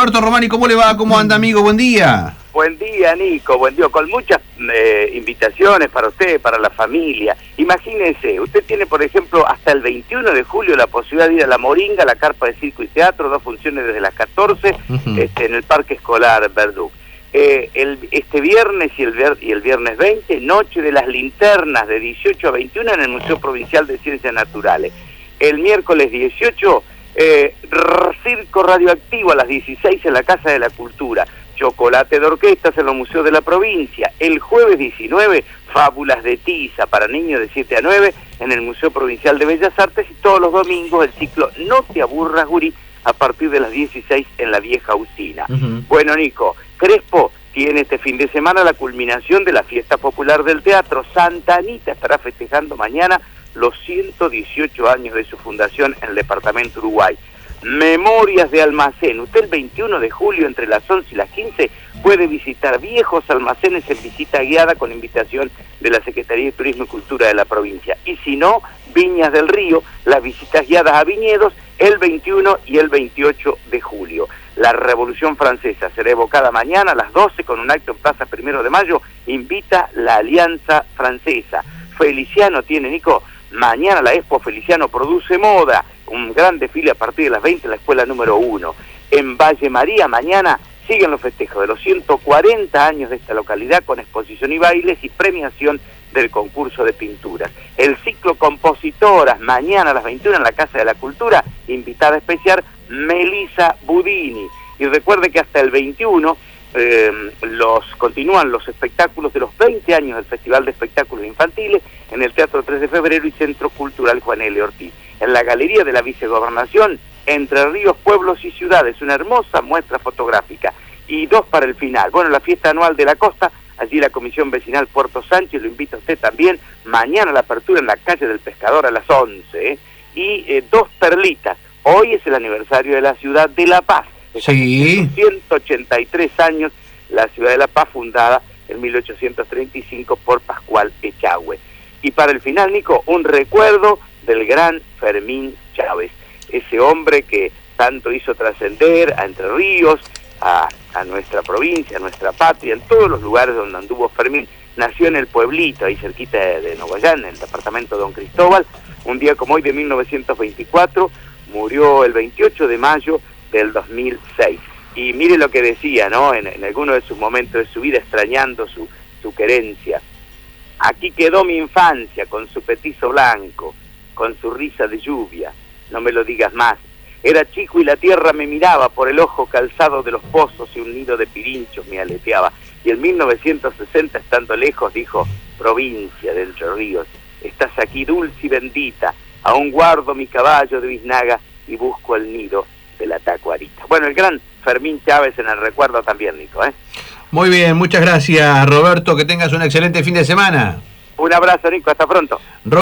Roberto Romani, ¿cómo le va? ¿Cómo anda, amigo? Buen día. Buen día, Nico, buen día, con muchas invitaciones para usted, para la familia. Imagínense, usted tiene, por ejemplo, hasta el 21 de julio la posibilidad de ir a La Moringa, la carpa de circo y teatro, 2 funciones desde las 14, en el Parque Escolar Verdú. Este viernes y el viernes 20, Noche de las Linternas, de 18 a 21 en el Museo Provincial de Ciencias Naturales. El miércoles 18, Circo Radioactivo a las 16 en la Casa de la Cultura. Chocolate de orquestas en los museos de la provincia. El jueves 19, Fábulas de Tiza para niños de 7 a 9 en el Museo Provincial de Bellas Artes, y todos los domingos el ciclo No te aburras, gurí, a partir de las 16 en la Vieja Usina. Bueno, Nico, Crespo tiene este fin de semana la culminación de la Fiesta Popular del Teatro. Santa Anita estará festejando mañana los 118 años de su fundación en el departamento Uruguay. Memorias de Almacén. Usted el 21 de julio entre las 11 y las 15 puede visitar viejos almacenes en visita guiada con invitación de la Secretaría de Turismo y Cultura de la provincia. Y si no, Viñas del Río, las visitas guiadas a viñedos el 21 y el 28 de julio. La Revolución Francesa será evocada mañana a las 12 con un acto en Plaza 1 de Mayo. Invita la Alianza Francesa. Feliciano tiene, Nico, mañana la Expo Feliciano Produce Moda, un gran desfile a partir de las 20 en la escuela número 1. En Valle María mañana siguen los festejos de los 140 años de esta localidad con exposición y bailes y premiación del concurso de pinturas. El ciclo Compositoras mañana a las 21 en la Casa de la Cultura, invitada especial Melissa Budini. Y recuerde que hasta el 21 continúan los espectáculos de los 20 años del Festival de Espectáculos Infantiles en el Teatro 3 de Febrero y Centro Cultural Juan L. Ortiz. En la Galería de la Vicegobernación, Entre Ríos, Pueblos y Ciudades, una hermosa muestra fotográfica. Y 2 para el final. Bueno, la fiesta anual de la costa, allí la Comisión Vecinal Puerto Sánchez, lo invita a usted también, mañana la apertura en la calle del Pescador a las 11. Y 2 perlitas. Hoy es el aniversario de la ciudad de La Paz. Sí. 183 años, la ciudad de La Paz, fundada en 1835 por Pascual Echagüe. Y para el final, Nico, un recuerdo del gran Fermín Chávez, ese hombre que tanto hizo trascender a Entre Ríos, a nuestra provincia, a nuestra patria, en todos los lugares donde anduvo Fermín. Nació en el pueblito, ahí cerquita de Nogoyán, en el departamento de Don Cristóbal, un día como hoy de 1924, murió el 28 de mayo del 2006. Y mire lo que decía, ¿no? En alguno de sus momentos de su vida, extrañando su querencia. Aquí quedó mi infancia con su petizo blanco, con su risa de lluvia, no me lo digas más. Era chico y la tierra me miraba por el ojo calzado de los pozos y un nido de pirinchos me aleteaba. Y en 1960, estando lejos, dijo: provincia de Entre Ríos, estás aquí dulce y bendita, aún guardo mi caballo de biznaga y busco el nido de la tacuarita. Bueno, el gran Fermín Chávez en el recuerdo también, Nico, ¿eh? Muy bien, muchas gracias, Roberto, que tengas un excelente fin de semana. Un abrazo, Nico, hasta pronto.